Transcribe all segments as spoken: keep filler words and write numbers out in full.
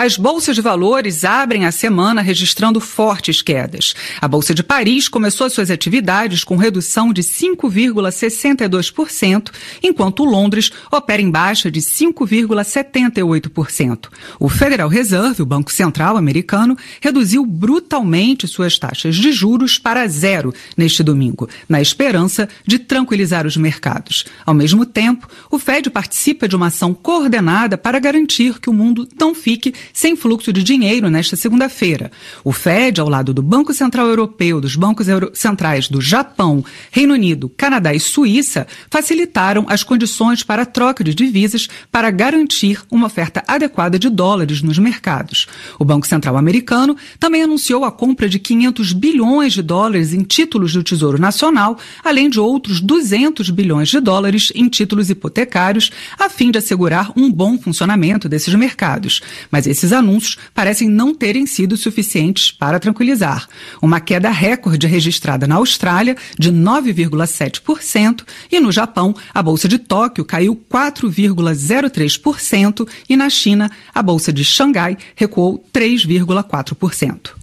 As bolsas de valores abrem a semana registrando fortes quedas. A Bolsa de Paris começou suas atividades com redução de cinco vírgula sessenta e dois por cento, enquanto Londres opera em baixa de cinco vírgula setenta e oito por cento. O Federal Reserve, o Banco Central americano, reduziu brutalmente suas taxas de juros para zero neste domingo, na esperança de tranquilizar os mercados. Ao mesmo tempo, o Fed participa de uma ação coordenada para garantir que o mundo não fique sem fluxo de dinheiro nesta segunda-feira. O Fed, ao lado do Banco Central Europeu, dos bancos euro- centrais do Japão, Reino Unido, Canadá e Suíça, facilitaram as condições para a troca de divisas para garantir uma oferta adequada de dólares nos mercados. O Banco Central americano também anunciou a compra de quinhentos bilhões de dólares em títulos do Tesouro Nacional, além de outros duzentos bilhões de dólares em títulos hipotecários, a fim de assegurar um bom funcionamento desses mercados. Mas esses anúncios parecem não terem sido suficientes para tranquilizar. Uma queda recorde registrada na Austrália de nove vírgula sete por cento e no Japão a Bolsa de Tóquio caiu quatro vírgula zero três por cento e na China a Bolsa de Xangai recuou três vírgula quatro por cento.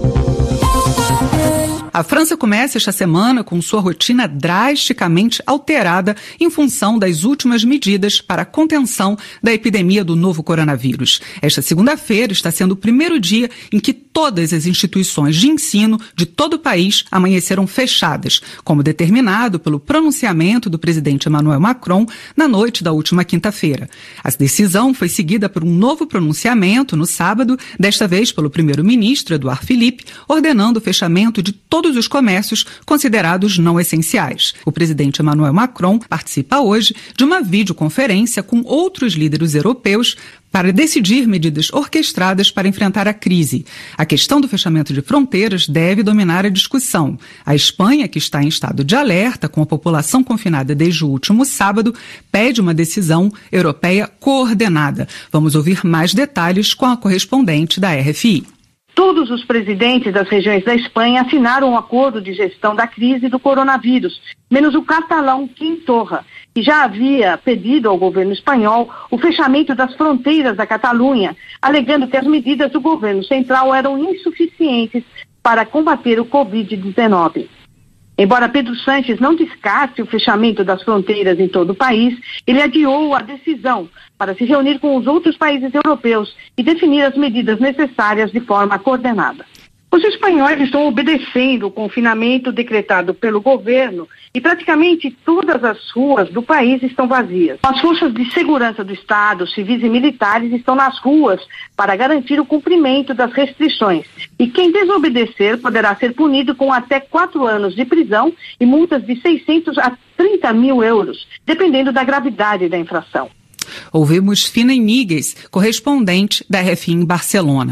A França começa esta semana com sua rotina drasticamente alterada em função das últimas medidas para a contenção da epidemia do novo coronavírus. Esta segunda-feira está sendo o primeiro dia em que todas as instituições de ensino de todo o país amanheceram fechadas, como determinado pelo pronunciamento do presidente Emmanuel Macron na noite da última quinta-feira. A decisão foi seguida por um novo pronunciamento no sábado, desta vez pelo primeiro-ministro Édouard Philippe, ordenando o fechamento de todos os comércios considerados não essenciais. O presidente Emmanuel Macron participa hoje de uma videoconferência com outros líderes europeus para decidir medidas orquestradas para enfrentar a crise. A questão do fechamento de fronteiras deve dominar a discussão. A Espanha, que está em estado de alerta, com a população confinada desde o último sábado, pede uma decisão europeia coordenada. Vamos ouvir mais detalhes com a correspondente da R F I. Todos os presidentes das regiões da Espanha assinaram um acordo de gestão da crise do coronavírus, menos o catalão Quim Torra, que já havia pedido ao governo espanhol o fechamento das fronteiras da Catalunha, alegando que as medidas do governo central eram insuficientes para combater o covid dezenove. Embora Pedro Sánchez não descarte o fechamento das fronteiras em todo o país, ele adiou a decisão para se reunir com os outros países europeus e definir as medidas necessárias de forma coordenada. Os espanhóis estão obedecendo o confinamento decretado pelo governo e praticamente todas as ruas do país estão vazias. As forças de segurança do Estado, civis e militares, estão nas ruas para garantir o cumprimento das restrições. E quem desobedecer poderá ser punido com até quatro anos de prisão e multas de seiscentos a trinta mil euros, dependendo da gravidade da infração. Ouvimos Fina Iníguez, correspondente da R F I em Barcelona.